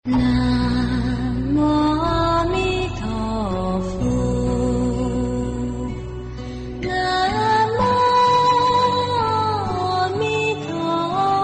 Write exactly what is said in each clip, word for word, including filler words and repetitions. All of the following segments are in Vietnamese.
Nam mô A Di Đà Phật. Nam mô A Di Đà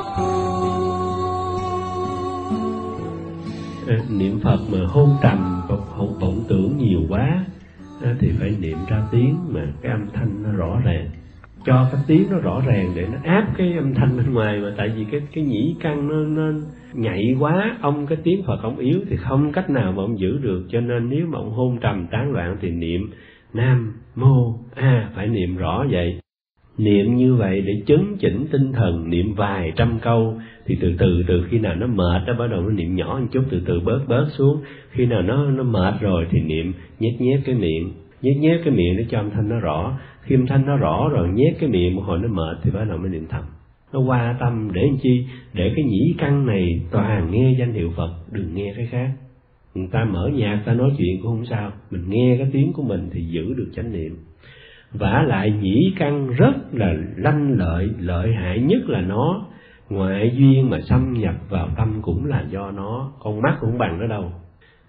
Phật. Niệm Phật mà hôn trầm và vọng tưởng nhiều quá thì phải niệm ra tiếng mà cái âm thanh nó rõ ràng, cho cái tiếng nó rõ ràng để nó áp cái âm thanh bên ngoài. Mà tại vì cái cái nhĩ căn nó nó nhạy quá, ông cái tiếng Phật ông yếu thì không cách nào mà ông giữ được. Cho nên nếu mà ông hôn trầm tán loạn thì niệm Nam Mô A, phải niệm rõ vậy. Niệm như vậy để chấn chỉnh tinh thần, niệm vài trăm câu thì từ từ từ khi nào nó mệt đó bắt đầu nó niệm nhỏ một chút, từ từ bớt bớt xuống. Khi nào nó nó mệt rồi thì niệm nhét nhét cái miệng, nhét nhét cái miệng để cho âm thanh nó rõ. Khi âm thanh nó rõ rồi nhét cái miệng một hồi nó mệt thì bắt đầu mới niệm thầm. Nó qua tâm để làm chi? Để cái nhĩ căn này toàn nghe danh hiệu Phật, đừng nghe cái khác. Người ta mở nhạc, ta nói chuyện cũng không sao, mình nghe cái tiếng của mình thì giữ được chánh niệm. Vả lại nhĩ căn rất là lanh lợi, lợi hại nhất là nó ngoại duyên mà xâm nhập vào tâm cũng là do nó. Con mắt cũng bằng nó đâu.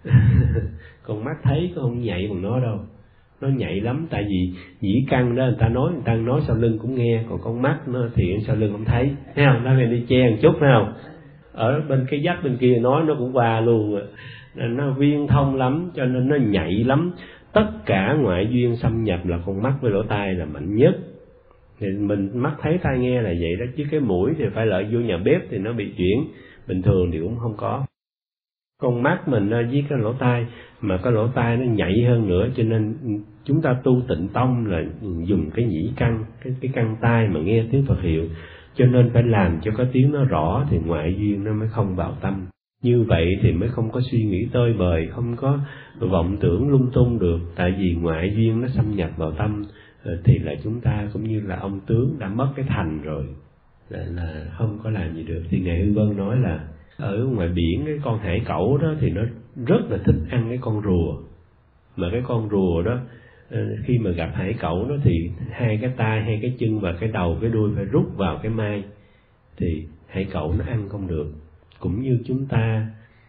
Con mắt thấy có không nhạy bằng nó đâu, nó nhạy lắm. Tại vì nhĩ căn đó người ta nói, người ta nói sau lưng cũng nghe, còn con mắt nó thì sau lưng không thấy, thấy không? Nó phải đi che một chút, thấy không? Ở bên cái vách bên kia nói nó cũng qua luôn, nó viên thông lắm, cho nên nó nhạy lắm. Tất cả ngoại duyên xâm nhập là con mắt với lỗ tai là mạnh nhất. Thì mình mắt thấy tai nghe là vậy đó, chứ cái mũi thì phải lợi vô nhà bếp thì nó bị chuyển, bình thường thì cũng không có. Con mắt mình với cái lỗ tai, mà cái lỗ tai nó nhạy hơn nữa, cho nên chúng ta tu Tịnh Tông là dùng cái nhĩ căn, cái cái căn tai mà nghe tiếng Phật hiệu, cho nên phải làm cho cái tiếng nó rõ thì ngoại duyên nó mới không vào tâm. Như vậy thì mới không có suy nghĩ tơi bời, không có vọng tưởng lung tung được. Tại vì ngoại duyên nó xâm nhập vào tâm thì là chúng ta cũng như là ông tướng đã mất cái thành rồi, là, là không có làm gì được. Thì Ngài Hư Vân nói là ở ngoài biển cái con hải cẩu đó thì nó rất là thích ăn cái con rùa. Mà cái con rùa đó khi mà gặp hải cẩu nó thì hai cái tai, hai cái chân và cái đầu, cái đuôi phải rút vào cái mai thì hải cẩu nó ăn không được. Cũng như chúng ta,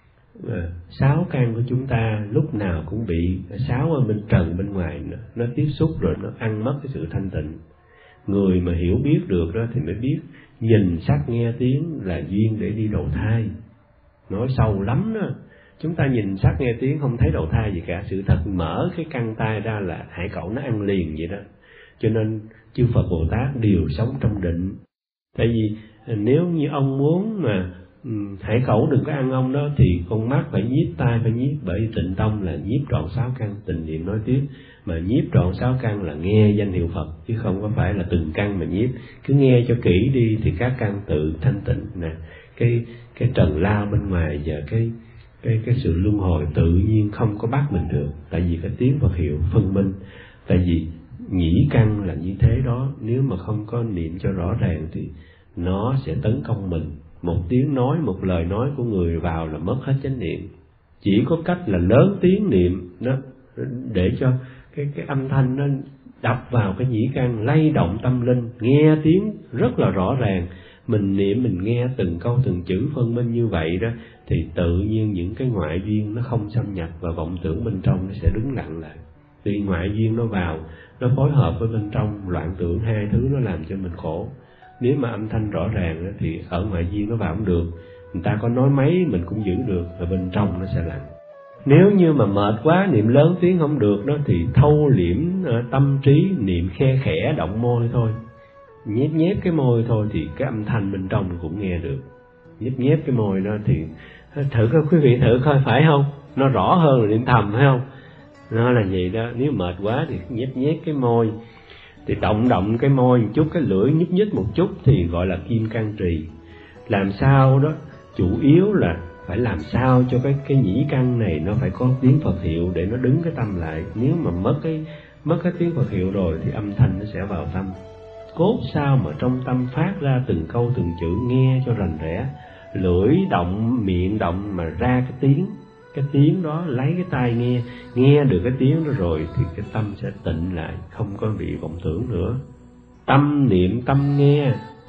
sáu căn của chúng ta lúc nào cũng bị sáu ở bên trần bên ngoài nó, nó tiếp xúc rồi nó ăn mất cái sự thanh tịnh. Người mà hiểu biết được đó thì mới biết nhìn sắc nghe tiếng là duyên để đi đầu thai. Nói sâu lắm đó. Chúng ta nhìn sắc nghe tiếng không thấy đầu thai gì cả. Sự thật mở cái căn tai ra là hải cẩu nó ăn liền vậy đó. Cho nên chư Phật Bồ Tát đều sống trong định. Tại vì nếu như ông muốn mà hải cẩu đừng có ăn ông đó thì con mắt phải nhiếp, tai phải nhiếp. Bởi Tịnh Tông là nhiếp trọn sáu căn, tịnh niệm nói tiếp. Mà nhiếp trọn sáu căn là nghe danh hiệu Phật, chứ không có phải là từng căn mà nhiếp. Cứ nghe cho kỹ đi thì các căn tự thanh tịnh nè. Cái cái trần lao bên ngoài và cái cái cái sự luân hồi tự nhiên không có bắt mình được. Tại vì cái tiếng Phật hiệu phân minh. Tại vì nhĩ căn là như thế đó, nếu mà không có niệm cho rõ ràng thì nó sẽ tấn công mình. Một tiếng nói, một lời nói của người vào là mất hết chánh niệm. Chỉ có cách là lớn tiếng niệm đó, để cho cái cái âm thanh nó đập vào cái nhĩ căn, lay động tâm linh, nghe tiếng rất là rõ ràng. Mình niệm, mình nghe từng câu từng chữ phân minh như vậy đó, thì tự nhiên những cái ngoại duyên nó không xâm nhập và vọng tưởng bên trong nó sẽ đứng lặng lại. Vì ngoại duyên nó vào, nó phối hợp với bên trong, loạn tưởng hai thứ nó làm cho mình khổ. Nếu mà âm thanh rõ ràng đó, thì ở ngoại duyên nó vào không được. Người ta có nói mấy mình cũng giữ được, và bên trong nó sẽ lặng. Nếu như mà mệt quá, niệm lớn tiếng không được đó, thì thâu liễm tâm trí, niệm khe khẽ động môi thôi. Nhép nhép cái môi thôi thì cái âm thanh bên trong cũng nghe được. Nhép nhép cái môi đó thì thử coi quý vị, thử coi phải không? Nó rõ hơn là niệm thầm, phải không? Nó là vậy đó. Nếu mệt quá thì nhép nhép cái môi, thì động động cái môi một chút, cái lưỡi nhúc nhích một chút thì gọi là kim can trì. Làm sao đó, chủ yếu là phải làm sao cho cái cái nhĩ căn này nó phải có tiếng Phật hiệu để nó đứng cái tâm lại. Nếu mà mất cái mất cái tiếng Phật hiệu rồi thì âm thanh nó sẽ vào tâm. Cốt sao mà trong tâm phát ra từng câu từng chữ nghe cho rành rẽ. Lưỡi động, miệng động mà ra cái tiếng. Cái tiếng đó lấy cái tai nghe, nghe được cái tiếng đó rồi thì cái tâm sẽ tịnh lại, không có bị vọng tưởng nữa. Tâm niệm tâm nghe,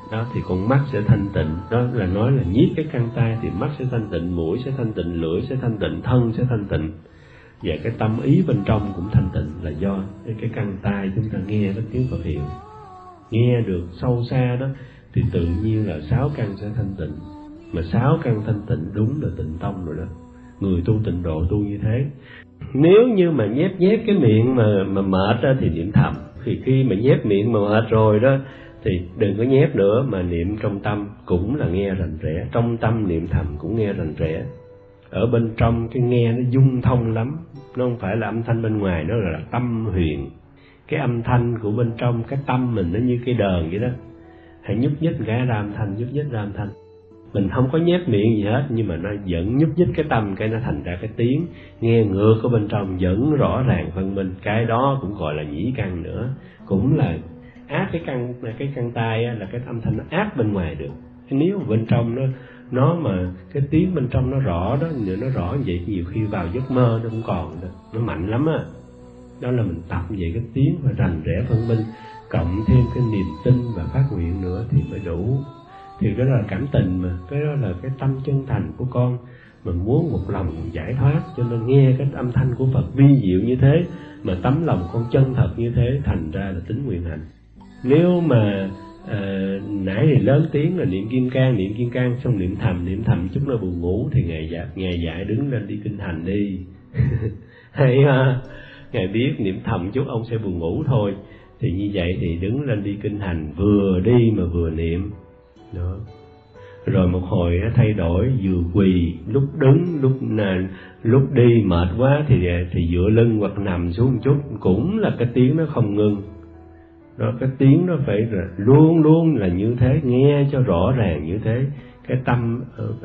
đó thì con mắt sẽ thanh tịnh. Đó là nói là nhiếp cái căn tai thì mắt sẽ thanh tịnh, mũi sẽ thanh tịnh, lưỡi sẽ thanh tịnh, thân sẽ thanh tịnh, và cái tâm ý bên trong cũng thanh tịnh, là do cái căn tai chúng ta nghe cái tiếng Phật hiệu, nghe được sâu xa đó thì tự nhiên là sáu căn sẽ thanh tịnh. Mà sáu căn thanh tịnh đúng là tịnh tông rồi đó. Người tu tịnh độ tu như thế. Nếu như mà nhép nhép cái miệng mà mà mệt ra thì niệm thầm. Thì khi mà nhép miệng mà mệt rồi đó thì đừng có nhép nữa, mà niệm trong tâm cũng là nghe rành rẽ. Trong tâm niệm thầm cũng nghe rành rẽ. Ở bên trong cái nghe nó dung thông lắm. Nó không phải là âm thanh bên ngoài, nó là tâm huyền. Cái âm thanh của bên trong cái tâm mình nó như cái đờn vậy đó. Hãy nhúc nhích cái ra âm thanh, nhúc nhích ra âm thanh. Mình không có nhép miệng gì hết, nhưng mà nó vẫn nhúc nhích cái tâm, cái nó thành ra cái tiếng nghe ngược ở bên trong vẫn rõ ràng phân minh. Cái đó cũng gọi là nhĩ căn nữa, cũng là áp cái căn cái căn tai á, là cái âm thanh nó áp bên ngoài được. Nếu mà bên trong nó nó mà cái tiếng bên trong nó rõ đó, nó rõ như vậy, nhiều khi vào giấc mơ nó cũng còn đó, nó mạnh lắm á. Đó là mình tập về cái tiếng và rành rẽ phân minh, cộng thêm cái niềm tin và phát nguyện nữa thì mới đủ. Thì đó là cảm tình mà, cái đó là cái tâm chân thành của con, mình muốn một lòng giải thoát, cho nên nghe cái âm thanh của Phật vi diệu như thế, mà tấm lòng con chân thật như thế, thành ra là tính nguyện hành. Nếu mà à, nãy thì lớn tiếng là niệm kim cang, niệm kim cang xong niệm thầm, niệm thầm chút nó buồn ngủ thì ngài dạy, ngài dạy đứng lên đi kinh hành đi. Hay ha, ngài biết niệm thầm chút ông sẽ buồn ngủ thôi, thì như vậy thì đứng lên đi kinh hành, vừa đi mà vừa niệm. Đó. Rồi một hồi nó thay đổi, vừa quỳ, lúc đứng, lúc nè, lúc đi mệt quá thì thì dựa lưng hoặc nằm xuống một chút, cũng là cái tiếng nó không ngưng. Đó, cái tiếng nó phải là luôn luôn là như thế, nghe cho rõ ràng như thế. Cái tâm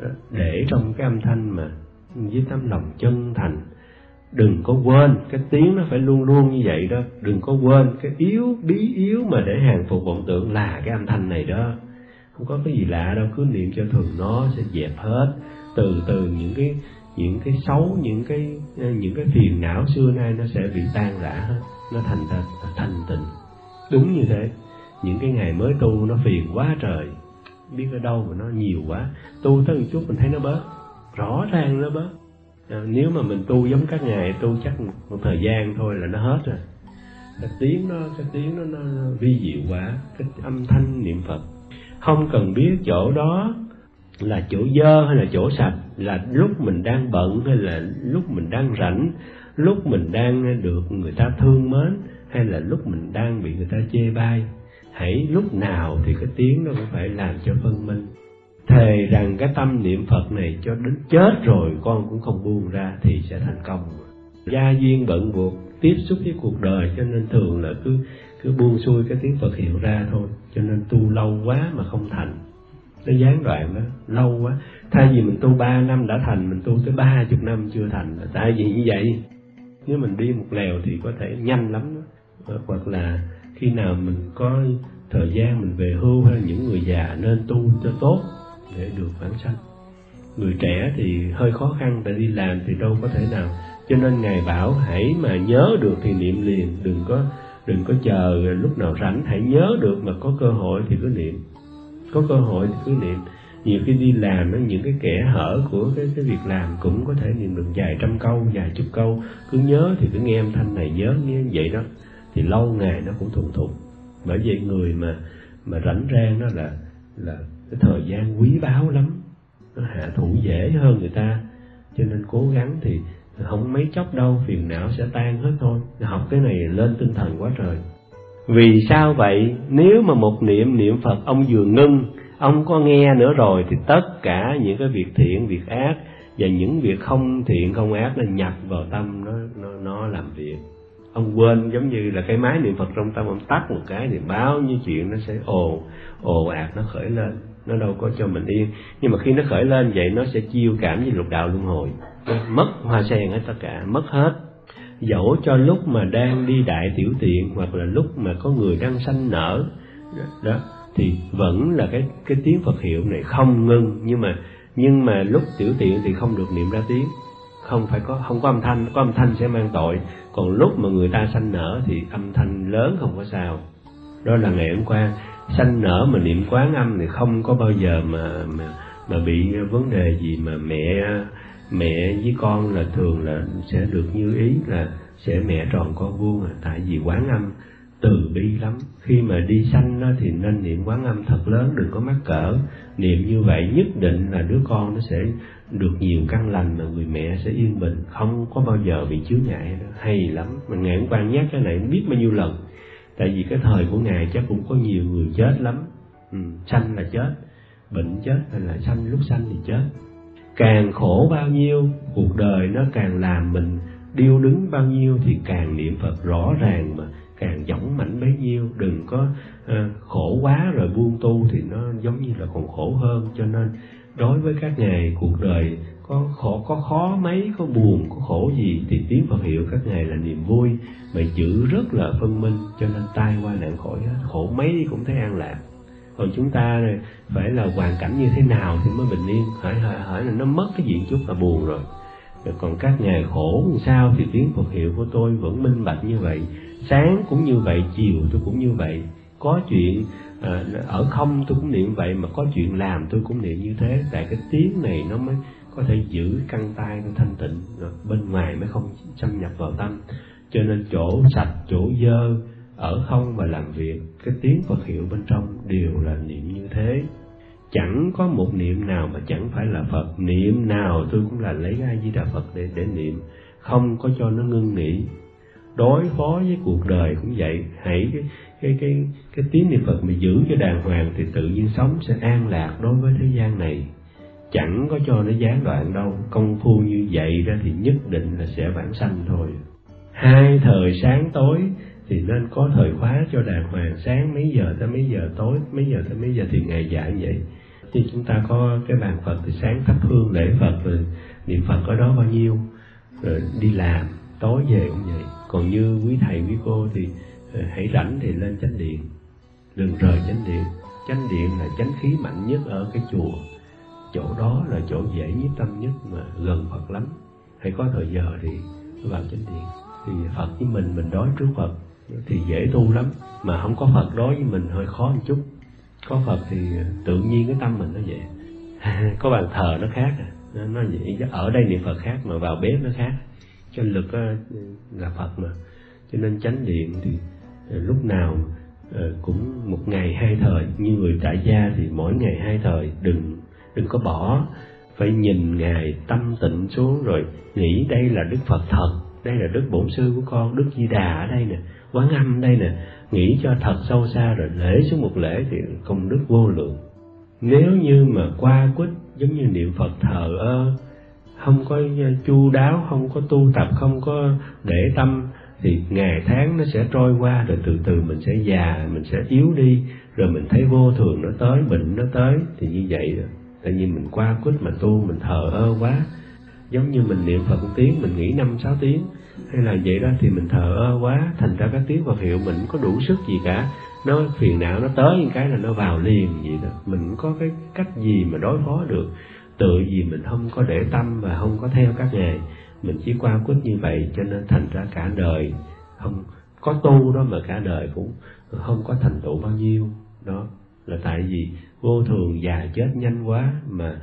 để trong cái âm thanh mà với tấm lòng chân thành. Đừng có quên, cái tiếng nó phải luôn luôn như vậy đó. Đừng có quên cái yếu, bí yếu mà để hàng phục vọng tưởng là cái âm thanh này đó. Không có cái gì lạ đâu, cứ niệm cho thường nó sẽ dẹp hết. Từ từ những cái những cái xấu, những cái những cái phiền não xưa nay nó sẽ bị tan rã hết, nó thành ra thành tịnh. Đúng như thế. Những cái ngày mới tu nó phiền quá trời, biết ở đâu mà nó nhiều quá, tu tới một chút mình thấy nó bớt, rõ ràng nó bớt. À, nếu mà mình tu giống các ngày tu chắc một, một thời gian thôi là nó hết rồi. Cái tiếng nó cái tiếng nó, nó, nó vi diệu quá, cái âm thanh niệm Phật. Không cần biết chỗ đó là chỗ dơ hay là chỗ sạch, là lúc mình đang bận hay là lúc mình đang rảnh, lúc mình đang được người ta thương mến hay là lúc mình đang bị người ta chê bai. Hãy lúc nào thì cái tiếng nó cũng phải làm cho phân minh. Thề rằng cái tâm niệm Phật này cho đến chết rồi con cũng không buông ra thì sẽ thành công. Gia duyên bận buộc tiếp xúc với cuộc đời, cho nên thường là cứ cứ buông xuôi cái tiếng Phật hiệu ra thôi, cho nên tu lâu quá mà không thành, nó gián đoạn đó, lâu quá. Thay vì mình tu ba năm đã thành, mình tu tới ba chục năm chưa thành, là tại vì như vậy. Nếu mình đi một lèo thì có thể nhanh lắm đó. Hoặc là khi nào mình có thời gian mình về hưu hay những người già nên tu cho tốt để được vãng sanh. Người trẻ thì hơi khó khăn, tại đi làm thì đâu có thể nào. Cho nên Ngài bảo hãy mà nhớ được thì niệm liền, đừng có đừng có chờ lúc nào rảnh, hãy nhớ được mà có cơ hội thì cứ niệm. Có cơ hội thì cứ niệm. Nhiều khi đi làm đó, những cái kẽ hở của cái cái việc làm cũng có thể niệm được vài trăm câu, vài chục câu. Cứ nhớ thì cứ nghe âm thanh này, nhớ như vậy đó, thì lâu ngày nó cũng thuần thục. Bởi vậy người mà mà rảnh rang đó là là cái thời gian quý báu lắm, nó hạ thủ dễ hơn người ta. Cho nên cố gắng thì không mấy chốc đâu phiền não sẽ tan hết thôi. Học cái này lên tinh thần quá trời. Vì sao vậy? Nếu mà một niệm niệm Phật ông vừa ngưng, ông có nghe nữa rồi thì tất cả những cái việc thiện, việc ác và những việc không thiện, không ác nó nhập vào tâm nó nó nó làm việc. Ông quên, giống như là cái máy niệm Phật trong tâm, ông tắt một cái thì bao nhiêu chuyện nó sẽ ồ ồ ạt nó khởi lên, nó đâu có cho mình yên. Nhưng mà khi nó khởi lên vậy nó sẽ chiêu cảm với lục đạo luân hồi, mất hoa sen hết tất cả, mất hết. Dẫu cho lúc mà đang đi đại tiểu tiện hoặc là lúc mà có người đang sanh nở đó, thì vẫn là cái cái tiếng Phật hiệu này không ngưng. Nhưng mà nhưng mà lúc tiểu tiện thì không được niệm ra tiếng, không phải có không có âm thanh, có âm thanh sẽ mang tội. Còn lúc mà người ta sanh nở thì âm thanh lớn không có sao. Đó là ngày hôm qua sanh nở mà niệm Quán Âm thì không có bao giờ mà mà mà bị vấn đề gì, mà mẹ mẹ với con là thường là sẽ được như ý, là sẽ mẹ tròn con vuông à. Tại vì Quán Âm từ bi lắm, khi mà đi sanh đó thì nên niệm Quán Âm thật lớn, đừng có mắc cỡ. Niệm như vậy nhất định là đứa con nó sẽ được nhiều căn lành, mà người mẹ sẽ yên bình, không có bao giờ bị chướng ngại đó. Hay lắm, mà Ngài cũng quan nhắc cái này biết bao nhiêu lần. Tại vì cái thời của Ngài chắc cũng có nhiều người chết lắm. Ừ, sanh là chết, bệnh chết, hay là sanh lúc sanh thì chết. Càng khổ bao nhiêu, cuộc đời nó càng làm mình điêu đứng bao nhiêu thì càng niệm Phật rõ ràng, mà càng dõng mãnh bấy nhiêu. Đừng có uh, khổ quá rồi buông tu thì nó giống như là còn khổ hơn. Cho nên đối với các ngài, cuộc đời có khổ, có khó mấy, có buồn, có khổ gì thì tiếng Phật hiệu các ngài là niềm vui, mà giữ rất là phân minh. Cho nên tai qua nạn khỏi hết, khổ mấy cũng thấy an lạc. Còn chúng ta này, phải là hoàn cảnh như thế nào thì mới bình yên, hỏi, hỏi, hỏi là nó mất cái diện chút là buồn rồi. Rồi còn các ngài khổ làm sao thì tiếng Phật hiệu của tôi vẫn minh bạch như vậy. Sáng cũng như vậy, chiều tôi cũng như vậy. Có chuyện à, ở không tôi cũng niệm vậy, mà có chuyện làm tôi cũng niệm như thế. Tại cái tiếng này nó mới có thể giữ căn tai nó thanh tịnh, rồi bên ngoài mới không xâm nhập vào tâm. Cho nên chỗ sạch, chỗ dơ, ở không và làm việc, cái tiếng Phật hiệu bên trong đều là niệm như thế. Chẳng có một niệm nào mà chẳng phải là Phật. Niệm nào tôi cũng là lấy A Di Đà Phật để để niệm, không có cho nó ngưng nghỉ. Đối phó với cuộc đời cũng vậy, hãy cái cái cái cái tiếng niệm Phật mà giữ cho đàng hoàng thì tự nhiên sống sẽ an lạc đối với thế gian này. Chẳng có cho nó gián đoạn đâu. Công phu như vậy ra thì nhất định là sẽ vãng sanh thôi. Hai thời sáng tối thì nên có thời khóa cho đàng hoàng, sáng mấy giờ tới mấy giờ, tối mấy giờ tới mấy giờ thì ngày dạy vậy. Thì chúng ta có cái bàn Phật thì sáng thắp hương lễ Phật rồi niệm Phật ở đó bao nhiêu, rồi đi làm, tối về cũng vậy. Còn như quý thầy quý cô thì hãy rảnh thì lên chánh điện, đừng rời chánh điện. Chánh điện là chánh khí mạnh nhất ở cái chùa, chỗ đó là chỗ dễ nhiếp tâm nhất, mà gần Phật lắm. Hãy có thời giờ thì vào chánh điện, thì Phật với mình, mình đối trước Phật thì dễ tu lắm. Mà không có Phật đối với mình hơi khó một chút. Có Phật thì tự nhiên cái tâm mình nó vậy. Có bàn thờ nó khác à, nó vậy. Ở đây niệm Phật khác, mà vào bếp nó khác. Cho lực là Phật mà. Cho nên chánh điện thì lúc nào cũng một ngày hai thời. Như người tại gia thì mỗi ngày hai thời. Đừng đừng có bỏ, phải nhìn Ngài tâm tịnh xuống rồi nghĩ đây là Đức Phật thật, đây là Đức Bổn Sư của con, Đức Di Đà ở đây nè, Quán Âm đây nè. Nghĩ cho thật sâu xa rồi lễ xuống một lễ thì công đức vô lượng. Nếu như mà qua quýt giống như niệm Phật thờ ơ, không có chu đáo, không có tu tập, không có để tâm, thì ngày tháng nó sẽ trôi qua, rồi từ từ mình sẽ già, mình sẽ yếu đi, rồi mình thấy vô thường nó tới, bệnh nó tới, thì như vậy rồi. Tại vì mình qua quýt mà tu, mình thờ ơ quá. Giống như mình niệm Phật một tiếng, mình nghỉ năm sáu tiếng, hay là vậy đó thì mình thờ ơ quá, thành ra cái tiếng Phật hiệu mình có đủ sức gì cả. Nó phiền não nó tới những cái là nó vào liền vậy đó. Mình có cái cách gì mà đối phó được. Tự vì mình không có để tâm và không có theo các ngài, mình chỉ qua quýt như vậy, cho nên thành ra cả đời không có tu đó, mà cả đời cũng không có thành tựu bao nhiêu. Đó là tại vì vô thường già chết nhanh quá, mà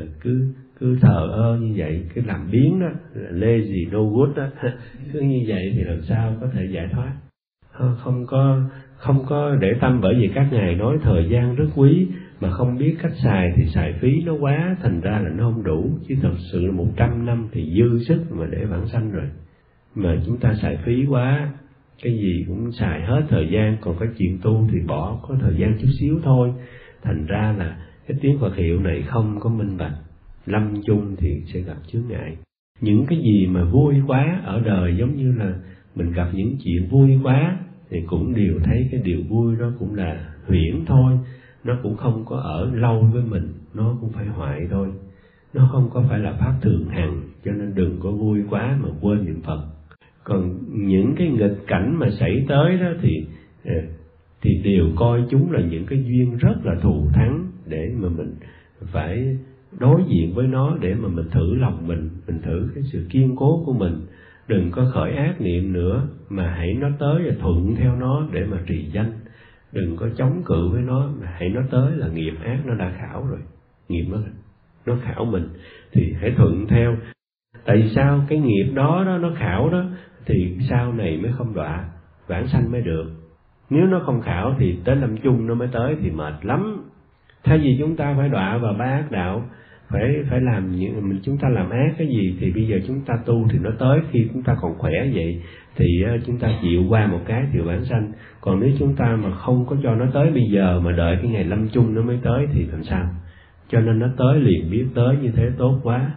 cứ cứ thờ ơ như vậy, cứ làm biến đó, lazy no good đó, cứ như vậy thì làm sao có thể giải thoát. Không có không có để tâm, bởi vì các ngài nói thời gian rất quý, mà không biết cách xài thì xài phí nó quá, thành ra là nó không đủ. Chứ thật sự là một trăm năm thì dư sức mà để vãng sanh rồi, mà chúng ta xài phí quá, cái gì cũng xài hết thời gian, còn cái chuyện tu thì bỏ có thời gian chút xíu thôi. Thành ra là cái tiếng Phật hiệu này không có minh bạch, lâm chung thì sẽ gặp chướng ngại. Những cái gì mà vui quá ở đời, giống như là mình gặp những chuyện vui quá, thì cũng đều thấy cái điều vui đó cũng là huyễn thôi, nó cũng không có ở lâu với mình, nó cũng phải hoại thôi, nó không có phải là pháp thường hằng. Cho nên đừng có vui quá mà quên niệm Phật. Còn những cái nghịch cảnh mà xảy tới đó thì thì đều coi chúng là những cái duyên rất là thù thắng, để mà mình phải đối diện với nó, để mà mình thử lòng mình, mình thử cái sự kiên cố của mình. Đừng có khởi ác niệm nữa, mà hãy nó tới và thuận theo nó để mà trì danh. Đừng có chống cự với nó, hãy nó tới là nghiệp ác nó đã khảo rồi, nghiệp nó nó khảo mình thì hãy thuận theo. Tại sao cái nghiệp đó đó nó khảo đó thì sau này mới không đọa vãng sanh mới được. Nếu nó không khảo thì tới lâm chung nó mới tới thì mệt lắm. Thay vì chúng ta phải đọa vào ba ác đạo, phải phải làm những mình chúng ta làm ác cái gì thì bây giờ chúng ta tu thì nó tới khi chúng ta còn khỏe vậy thì chúng ta chịu qua một cái thì vãng sanh. Còn nếu chúng ta mà không có cho nó tới bây giờ mà đợi cái ngày lâm chung nó mới tới thì làm sao? Cho nên nó tới liền biết tới như thế tốt quá.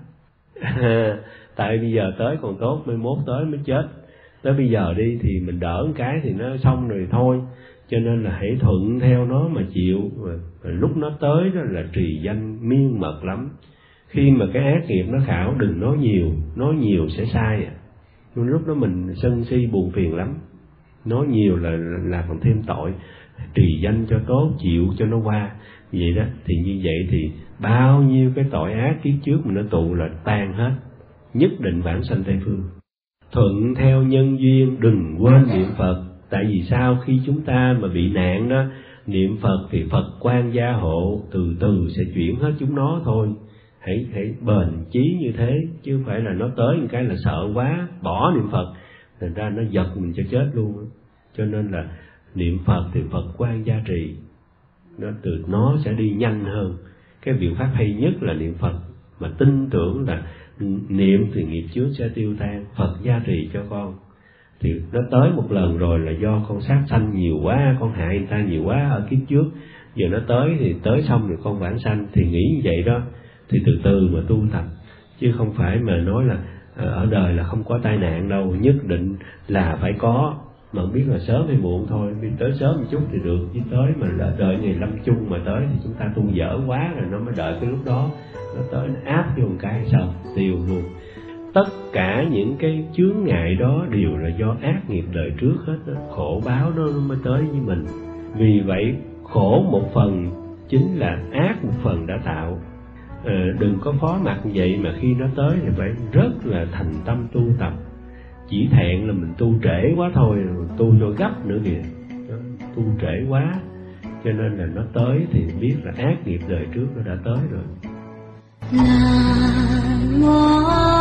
Tại bây giờ tới còn tốt, mai mốt tới mới chết. Tới bây giờ đi thì mình đỡ một cái thì nó xong rồi thôi. Cho nên là hãy thuận theo nó mà chịu. Và, và lúc nó tới đó là trì danh miên mật lắm. Khi mà cái ác nghiệp nó khảo đừng nói nhiều, nói nhiều sẽ sai à. Nhưng lúc đó mình sân si buồn phiền lắm. Nói nhiều là làm còn thêm tội. Trì danh cho tốt, chịu cho nó qua. Vậy đó, thì như vậy thì bao nhiêu cái tội ác kiếp trước mình nó tụ là tan hết. Nhất định vãng sanh Tây Phương. Thuận theo nhân duyên, đừng quên niệm Phật. Tại vì sao? Khi chúng ta mà bị nạn đó, niệm Phật thì Phật quan gia hộ, từ từ sẽ chuyển hết chúng nó thôi. Hãy hãy bền chí như thế, chứ không phải là nó tới một cái là sợ quá, bỏ niệm Phật, thành ra nó giật mình cho chết luôn. Cho nên là niệm Phật thì Phật quan gia trì, nó từ nó sẽ đi nhanh hơn. Cái biện pháp hay nhất là niệm Phật, mà tin tưởng là niệm thì nghiệp trước sẽ tiêu tan, Phật gia trì cho con. Thì nó tới một lần rồi là do con sát sanh nhiều quá, con hại người ta nhiều quá ở kiếp trước, giờ nó tới thì tới xong rồi con vãng sanh, thì nghĩ như vậy đó. Thì từ từ mà tu tập, chứ không phải mà nói là ở đời là không có tai nạn đâu, nhất định là phải có, mà không biết là sớm hay muộn thôi. Vì tới sớm một chút thì được, chứ tới mà đợi ngày lâm chung mà tới thì chúng ta tu dở quá rồi, nó mới đợi cái lúc đó nó tới nó áp vô một cái sao tiêu luôn. Tất cả những cái chướng ngại đó đều là do ác nghiệp đời trước hết đó. Khổ báo đó nó mới tới với mình. Vì vậy khổ một phần chính là ác một phần đã tạo. À, đừng có phó mặc vậy mà khi nó tới thì phải rất là thành tâm tu tập. Chỉ thẹn là mình tu trễ quá thôi, tu cho gấp nữa kìa, tu trễ quá. Cho nên là nó tới thì biết là ác nghiệp đời trước nó đã tới rồi. Nam mô